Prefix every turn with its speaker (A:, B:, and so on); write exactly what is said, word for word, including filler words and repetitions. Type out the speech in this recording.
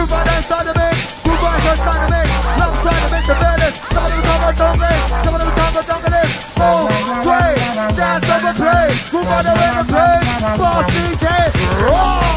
A: Groove right inside the mix. Groove right inside the mix. Left side the mix, the fearless. Some of them come on don't play. Some of them come on jungle list. Move, sway, dance over play. Groove right away the play. Boss D J. Roll.